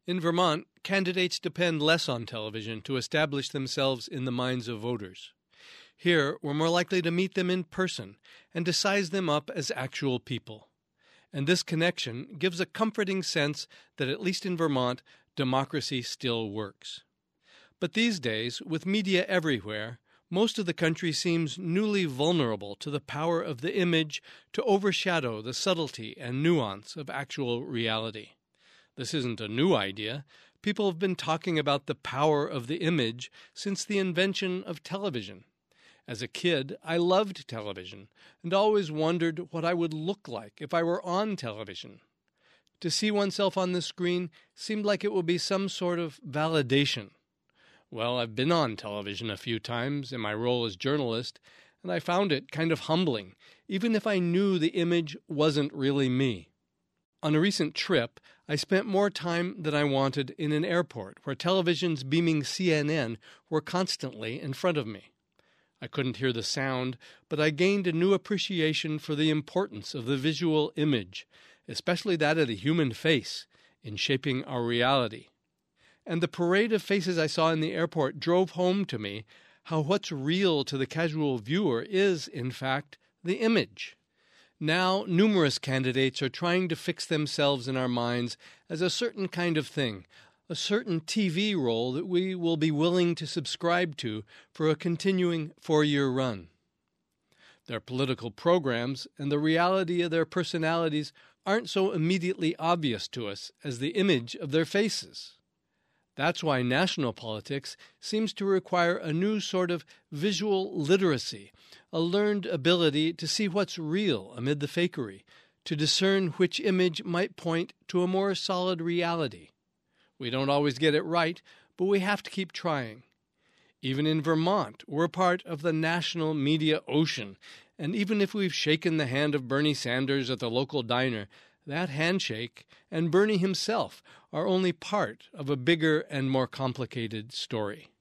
In Vermont, candidates depend less on television to establish themselves in the minds of voters. Here, we're more likely to meet them in person and to size them up as actual people. And this connection gives a comforting sense that, at least in Vermont, democracy still works. But these days, with media everywhere, most of the country seems newly vulnerable to the power of the image to overshadow the subtlety and nuance of actual reality. This isn't a new idea. People have been talking about the power of the image since the invention of television. As a kid, I loved television and always wondered what I would look like if I were on television. To see oneself on the screen seemed like it would be some sort of validation. Well, I've been on television a few times in my role as journalist, and I found it kind of humbling, even if I knew the image wasn't really me. On a recent trip, I spent more time than I wanted in an airport where televisions beaming CNN were constantly in front of me. I couldn't hear the sound, but I gained a new appreciation for the importance of the visual image, especially that of the human face, in shaping our reality. And the parade of faces I saw in the airport drove home to me how what's real to the casual viewer is, in fact, the image. Now, numerous candidates are trying to fix themselves in our minds as a certain kind of thing, a certain TV role that we will be willing to subscribe to for a continuing 4-year run. Their political programs and the reality of their personalities aren't so immediately obvious to us as the image of their faces. That's why national politics seems to require a new sort of visual literacy, a learned ability to see what's real amid the fakery, to discern which image might point to a more solid reality. We don't always get it right, but we have to keep trying. Even in Vermont, we're part of the national media ocean, and even if we've shaken the hand of Bernie Sanders at the local diner, that handshake and Bernie himself are only part of a bigger and more complicated story.